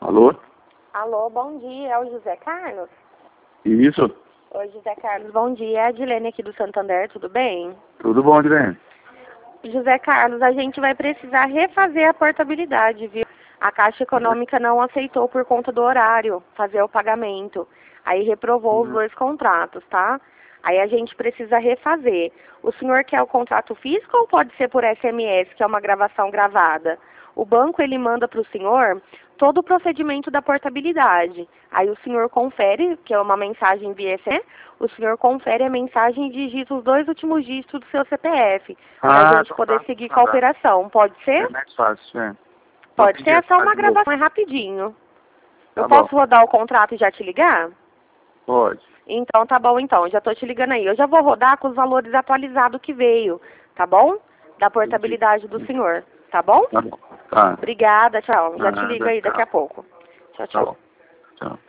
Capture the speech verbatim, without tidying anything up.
Alô? Alô, bom dia, é o José Carlos? Isso. Oi, José Carlos, bom dia, é a Adilene aqui do Santander, tudo bem? Tudo bom, Adilene? José Carlos, a gente vai precisar refazer a portabilidade, viu? A Caixa Econômica não aceitou por conta do horário fazer o pagamento. Aí reprovou os dois contratos, tá? Aí a gente precisa refazer. O senhor quer o contrato físico ou pode ser por S M S, que é uma gravação gravada? O banco, ele manda para o senhor todo o procedimento da portabilidade. Aí o senhor confere, que é uma mensagem via S M S, o senhor confere a mensagem e digita os dois últimos dígitos do seu C P F, para a gente poder seguir com a operação. Pode ser? É mais fácil, é. Pode ser, é só uma gravação, é rapidinho. Eu posso rodar o contrato e já te ligar? Pode. Então, tá bom, então. Já tô te ligando aí. Eu já vou rodar com os valores atualizados que veio, tá bom? Da portabilidade do senhor, tá bom? Tá bom. Tá. Obrigada, tchau. Já te Nada, ligo aí daqui tchau. a pouco. Tchau, Tá tchau. bom. Tchau.